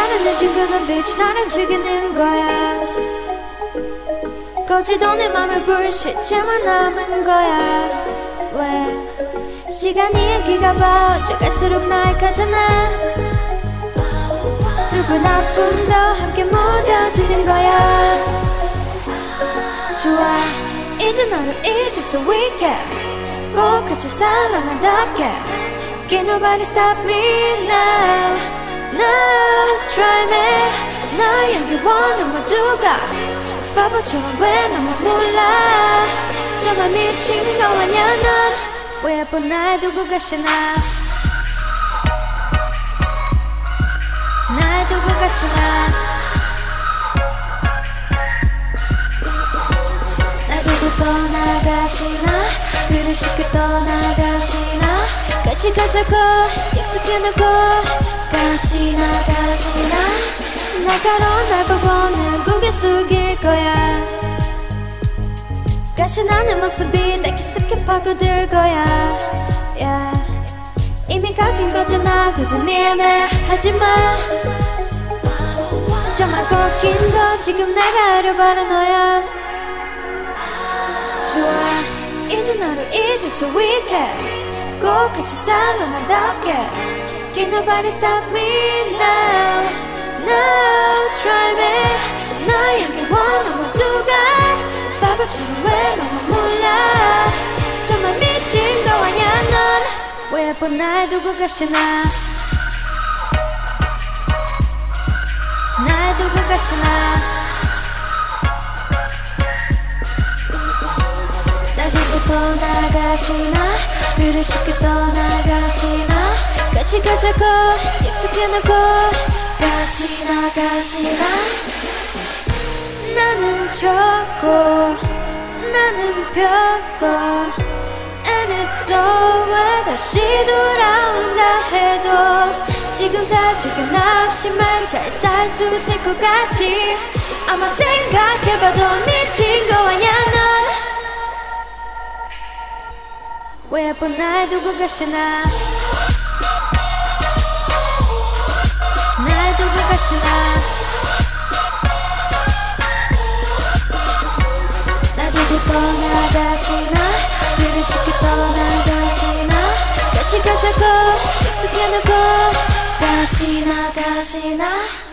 너는 늦은 그 눈빛이 나를 죽이는 거야. 거지도 내 맘에 불시체만 남은 거야. 왜 시간이 인기가 빠져갈수록 나약하잖아. 슬픈 아픔도 함께 묻어지는 거야. 좋아 이제 너를 잊을 수 있게 꼭 같이 살아 나답게. Can't nobody stop me now. No try me. 너의 기원은 모두가 바보처럼 왜 나만 몰라. 정말 미친 거 아냐 넌. 왜 예쁜 날 두고 가시나. 날 두고 가시나. 날 두고 떠나가시나. 그를 쉽게 떠나가시나. 같이 가자고 약속해놓고 가시나 가시나. 날카로운 날 보고는 고개 숙일 거야. 가시나 내 모습이 내 깊숙이 파고들 거야. yeah. 이미 가긴 거잖아. 굳이 미안해 하지마. 정말 꺾인 거 지금 내가 하려 바란 너야. 좋아 이제 너를 잊을 수 있게 꼭 같이 살아 나답게. Can't nobody stop me now. No try me. 너의 기원은 모두가 바보처럼 왜 너만 몰라. 정말 미친 거 아냐 넌. 왜 예쁜 날 두고 가시나. 날 두고 가시나. 날 두고 떠나가시나. 그를 쉽게 떠나가시나. 같이 가자고 약속해놓고 가시나 가시나. 나는 졌고 나는 폈어. And it's over. 다시 돌아온다 해도 지금까지 나 없이만 잘 살 수 있을 것 같지. 아마 생각해봐도 미친 거 아냐 넌. 왜 예쁜 날 두고 가시나. 날 두고 가시나. 날 두고 떠나가시나. 그를 쉽게 떠나가시나. 같이 가자고 약속해놓고 가시나 가시나.